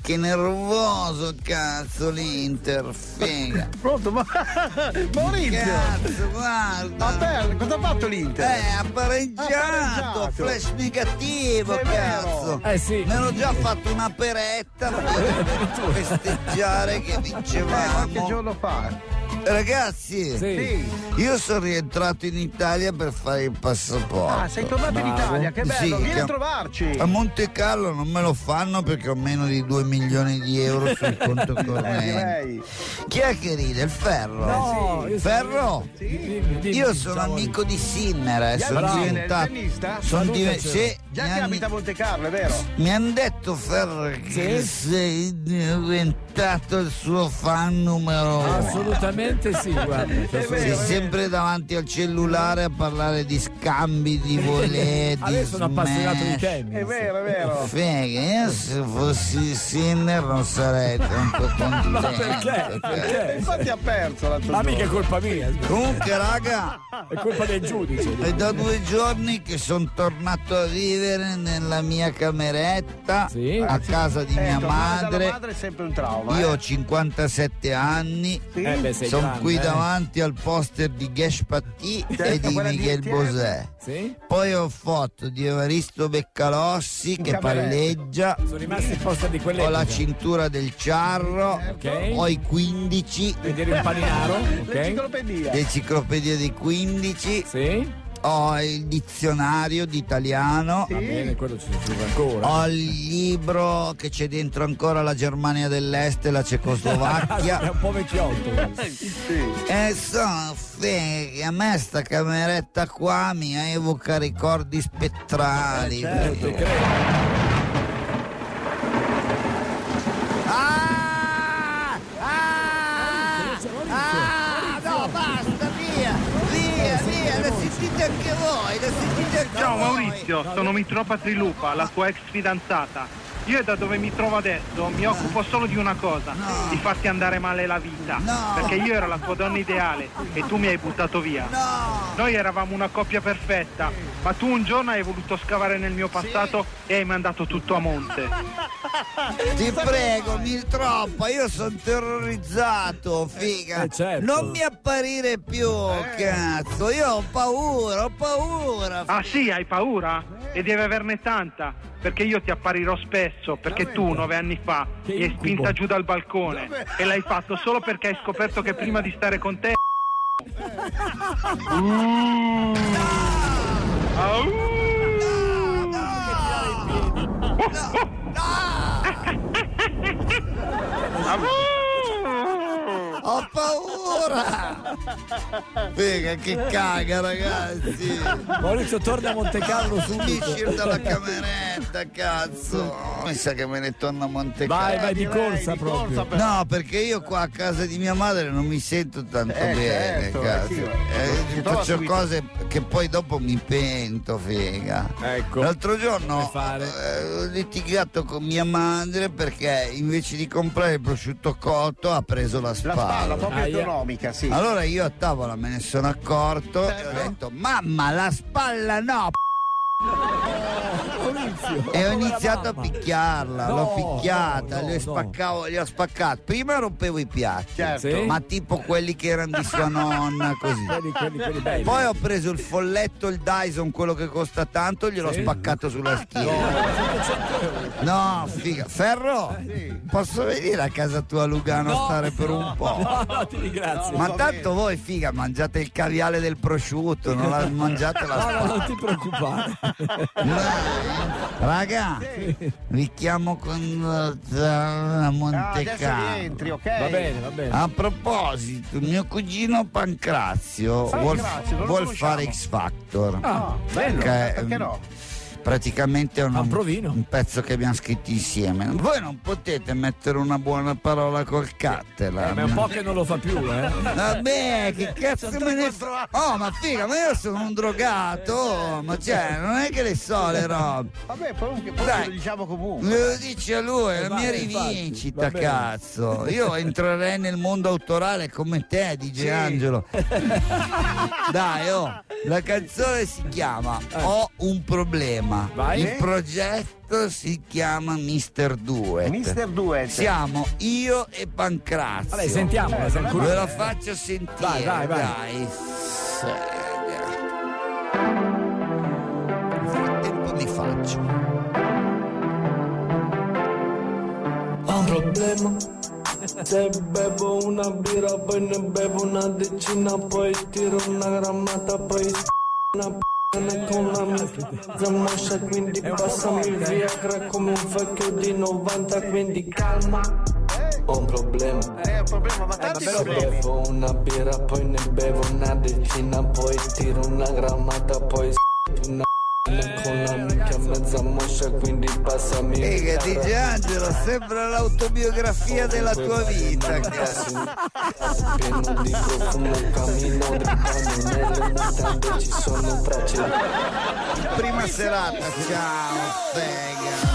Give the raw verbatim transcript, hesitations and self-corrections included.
che nervoso, cazzo, l'Inter, figa. Pronto, ma Maurizio! Cazzo, guarda! Vabbè, cosa ha fatto l'Inter? Eh, ha pareggiato, pareggiato. flash negativo, È cazzo! vero. Eh sì. Mi ero già fatto una peretta per festeggiare che Eh, vincevamo. qualche giorno fa. Ragazzi, Sì. io sono rientrato in Italia per fare il passaporto. Ah, sei tornato in Bravo. Italia, che bello, Sì, vieni che- a trovarci. A Monte Carlo non me lo fanno perché ho meno di due milioni di euro sul conto Eh, corrente. direi. Chi è che ride? Il Ferro? No, io sono- Ferro? Dimmi, dimmi, Io sono ciao, amico di Sinner, eh, Gli sono amici del diventato. tennista? Sono diven- Salutacelo. sì, Già mi che han- abita a Monte Carlo, è vero? mi hanno detto Ferro che Sì? sei diventato il suo fan numero uno. Assolutamente sì, guarda. È Sei vero, sempre davanti al cellulare a parlare di scambi, di voler, di Adesso sono appassionato di smash. tennis. È vero, è vero. Figa, io se fossi Sinner non sarei tanto contento. Ma perché? Perché? Infatti ha perso l'altro Ma mica è giorno. colpa mia, Comunque, raga, è colpa del giudice. è da due giorni che sono tornato a vivere nella mia cameretta Sì. a casa di Eh, mia tornare dalla madre. madre è sempre un trauma. Io eh. ho cinquantasette anni. Sì? Eh beh, sei Sono grande, qui eh. davanti al poster di Gash Patti e Certo, di quella di Miguel E T M. Bosè. Sì? Poi ho foto di Evaristo Beccalossi In che cameretta. palleggia. Sono rimasti in posta di quelle. Ho la cintura del Ciarro, Ok. ho i quindici, Vedere un paninaro, ok? L'enciclopedia. l'enciclopedia dei quindici, Sì? ho il dizionario d'italiano, Va bene, quello ci serve ancora. ho il libro che c'è dentro ancora la Germania dell'Est e la Cecoslovacchia. È un po' vecchiotto. Sì. E sono fighe, a me sta cameretta qua mi evoca ricordi spettrali. Certo, credo. Ah! Ah! Ah! No, basta, via! Via, via, la sentite anche voi, la sentite anche Ciao voi! Maurizio, sono Mitropa Trilupa, la tua ex fidanzata. Io da dove mi trovo adesso mi occupo solo di una cosa, No. di farti andare male la vita. No. Perché io ero la tua donna ideale e tu mi hai buttato via. No! Noi eravamo una coppia perfetta, ma tu un giorno hai voluto scavare nel mio passato e hai mandato tutto a monte. Ti prego, mi troppa, io sono terrorizzato, figa. Eh, certo. Non mi apparire più, cazzo, io ho paura, ho paura. Ah sì, hai paura? E devi averne tanta, perché io ti apparirò spesso, perché tu nove anni fa Che mi hai incubo. spinta giù dal balcone e l'hai fatto solo perché hai scoperto che prima di stare con te... Uh. Au. Ho paura! Figa, che caga, ragazzi! Maurizio, torna a Monte Carlo subito. Uscire dalla cameretta, cazzo! Mi sa che me ne torno a Monte Vai, Carlo. vai di direi, corsa di proprio. corsa per- No, perché io qua a casa di mia madre non mi sento tanto Eh, bene, certo, cazzo. sì, Eh, si trova faccio subito. cose che poi dopo mi pento, figa. Ecco. L'altro giorno Come fare? eh, ho litigato con mia madre perché invece di comprare il prosciutto cotto ha preso la La spalla. spalla proprio Aia. economica, sì. Allora io a tavola me ne sono accorto e ho detto mamma la spalla no p-". Maurizio. E ho Povera iniziato a mamma. picchiarla, No, l'ho picchiata, no, le no. spaccavo, gli ho spaccato. Prima rompevo i piatti, Certo. Sì? ma tipo quelli che erano di sua nonna, così. Quelli, quelli, quelli belli. Poi ho preso il folletto, il Dyson, quello che costa tanto, gliel'ho Sì? spaccato sulla schiena. settecento euro. No, figa. Ferro, posso venire a casa tua a Lugano a stare per un po'? No, no, ti ringrazio. Ma tanto voi, figa, mangiate il caviale del prosciutto, non la mangiate la No, no, spalla. non ti preoccupare. Raga, vi chiamo con la Ah, Monte adesso Carlo. rientri, ok? Va bene, va bene. A proposito, mio cugino Pancrazio vuol, Pancrazio, non lo vuol conosciamo. fare X Factor. Ah, bello, Perché, perché no? Praticamente è un, Fa un provino. un pezzo che abbiamo scritto insieme. Voi non potete mettere una buona parola col Cattelan. Eh, ma è un po' che non lo fa più, eh. Vabbè, che cazzo me ne fa? Oh, ma figa, ma io sono un drogato, oh, ma cioè, non è che le so le robe. Vabbè, poi, poi Dai. lo diciamo comunque. Me lo dici a lui, è la vai, mia infatti, rivincita, va bene. cazzo. Io entrerei nel mondo autorale come te, D J Sì. Angelo. Dai, oh. La canzone si chiama Ho un problema. Vai. Il progetto si chiama mister Duet. mister Duet. Siamo io e Pancrazio. Vabbè, sentiamola, siamo Ve curiosi. la faccio sentire. Vai, vai, vai. Dai. Seria. Nel frattempo mi faccio. Ho un problema. Se bevo una birra, poi ne bevo una decina, poi tiro una grammata, poi una p***a con la mia moscia, quindi passami il Viagra come un vecchio di novanta, quindi calma. Ho un problema. È un problema, ma tanti Se problemi. bevo una birra, poi ne bevo una decina, poi tiro una grammata, poi una con la minchia mezza moscia, quindi passami il Figa, Viagra. D J Angelo, sembra l'autobiografia della tua vita. Pieno di profumo, cammino drippando nelle mutande, ci sono tracce. Prima serata, ciao, Fega.